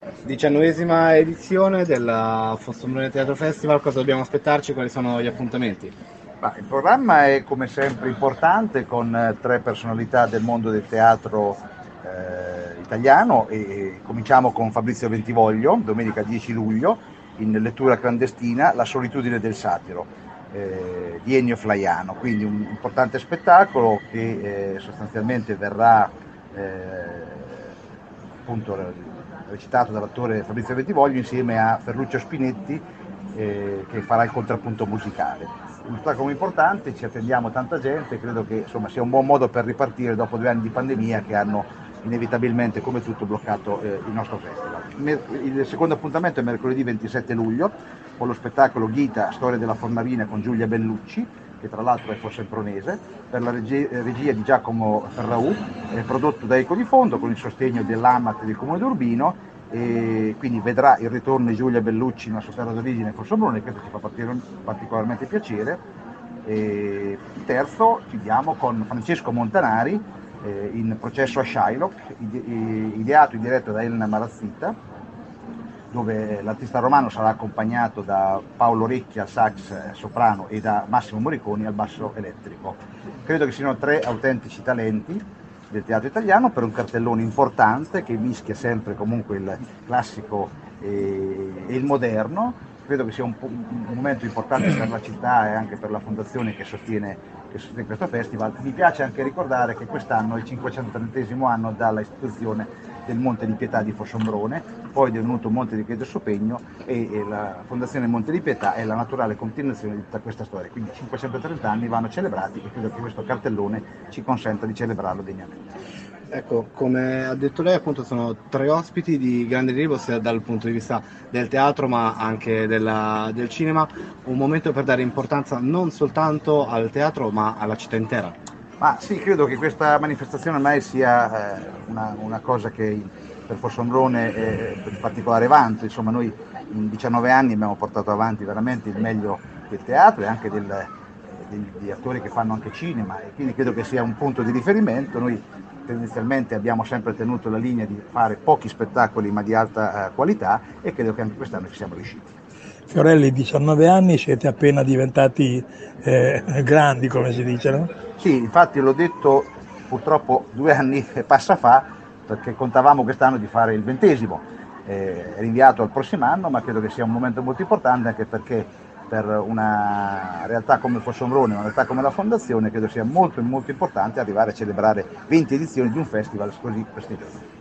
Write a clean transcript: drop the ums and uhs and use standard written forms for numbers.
19ª edizione della Fossombrone Teatro Festival, cosa dobbiamo aspettarci? Quali sono gli appuntamenti? Ma il programma è come sempre importante con tre personalità del mondo del teatro italiano e cominciamo con Fabrizio Bentivoglio, domenica 10 luglio, in lettura clandestina La solitudine del satiro di Ennio Flaiano, quindi un importante spettacolo che sostanzialmente verrà appunto recitato dall'attore Fabrizio Bentivoglio insieme a Ferruccio Spinetti che farà il contrappunto musicale. Un spettacolo importante, ci attendiamo tanta gente, credo che insomma, sia un buon modo per ripartire dopo 2 anni di pandemia che hanno inevitabilmente, come tutto, bloccato il nostro festival. Il secondo appuntamento è mercoledì 27 luglio con lo spettacolo Ghita, storia della Fornarina con Giulia Bellucci, che tra l'altro è fossempronese, per la regia di Giacomo Ferraù, prodotto da Eco di Fondo con il sostegno dell'AMAT del Comune di Urbino, e quindi vedrà il ritorno di Giulia Bellucci nella sua terra d'origine Fossombrone, questo ci fa particolarmente piacere. E il terzo chiudiamo con Francesco Montanari in Processo a Shylock, ideato e diretto da Elena Marazzita, dove l'artista romano sarà accompagnato da Paolo Recchi al sax soprano e da Massimo Moriconi al basso elettrico. Credo che siano tre autentici talenti del teatro italiano per un cartellone importante che mischia sempre comunque il classico e il moderno. Credo che sia un momento importante per la città e anche per la fondazione che sostiene questo festival. Mi piace anche ricordare che quest'anno è il 530° anno dalla istituzione del Monte di Pietà di Fossombrone, poi è divenuto Monte di Pietro Sopegno e la Fondazione Monte di Pietà è la naturale continuazione di tutta questa storia. Quindi 530 anni vanno celebrati e credo che questo cartellone ci consenta di celebrarlo degnamente. Ecco, come ha detto lei, appunto sono tre ospiti di grande rilievo sia dal punto di vista del teatro ma anche del cinema, un momento per dare importanza non soltanto al teatro ma alla città intera. Ma sì, credo che questa manifestazione ormai sia una cosa che per Fossombrone è di particolare vanto. Insomma, noi in 19 anni abbiamo portato avanti veramente il meglio del teatro e anche degli attori che fanno anche cinema, e quindi credo che sia un punto di riferimento. Noi tendenzialmente abbiamo sempre tenuto la linea di fare pochi spettacoli ma di alta qualità, e credo che anche quest'anno ci siamo riusciti. Fiorelli, 19 anni, siete appena diventati grandi, come si dice, no? Sì, infatti l'ho detto purtroppo 2 anni e passa fa, perché contavamo quest'anno di fare il 20°, rinviato al prossimo anno, ma credo che sia un momento molto importante anche perché per una realtà come Fossombrone, una realtà come la Fondazione, credo sia molto molto importante arrivare a celebrare 20 edizioni di un festival così prestigioso.